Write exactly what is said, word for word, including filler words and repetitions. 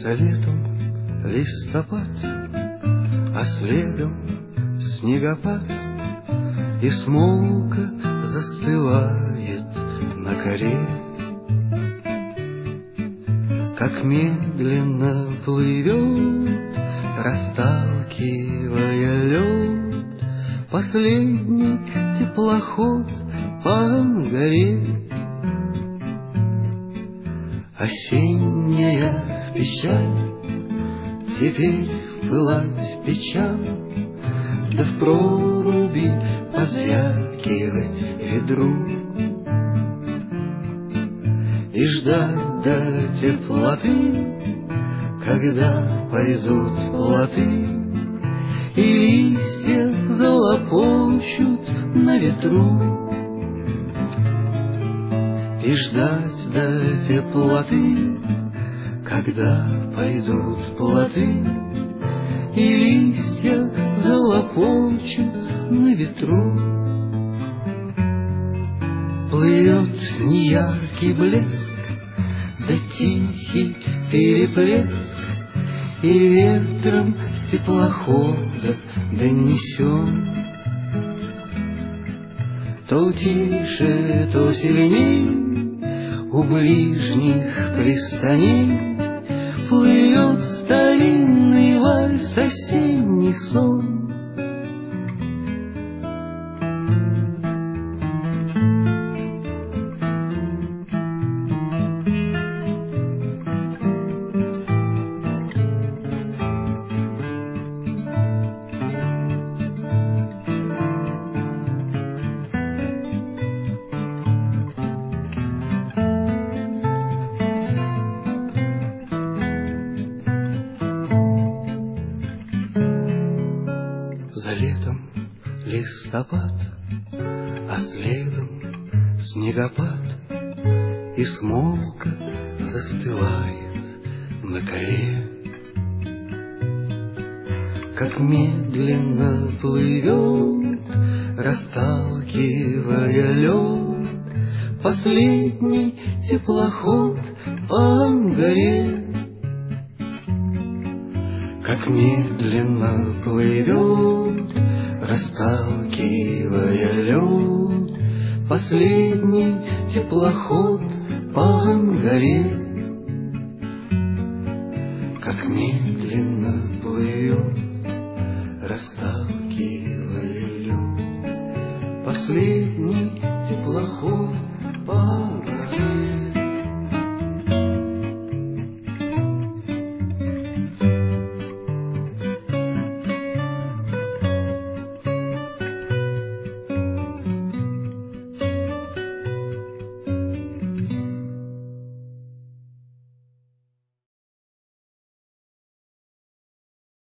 За летом листопад, а следом снегопад, и смолка застывает на коре. Как медленно плывет, расталкивая лед, последний теплоход по горе. Осенняя печаль, теперь пылать печаль, да в проруби позвякивать ведру. И ждать до теплоты, когда пойдут плоты, и листья залопочут на ветру. И ждать до теплоты, когда пойдут плоты, и листья залопочут на ветру. Плывет неяркий блеск, да тихий переплеск, и ветром с теплохода донесен. То тише, то сильней у ближних пристаней плывет старинный вальс, осенний сон. За летом листопад, а следом снегопад, и смолка застывает на коре. Как медленно плывет, расталкивая лед, последний теплоход по горе. Как медленно плывет, расталкивая лед, последний теплоход по горе. Как медленно плывет, расталкивая лед, последний теплоход по горе.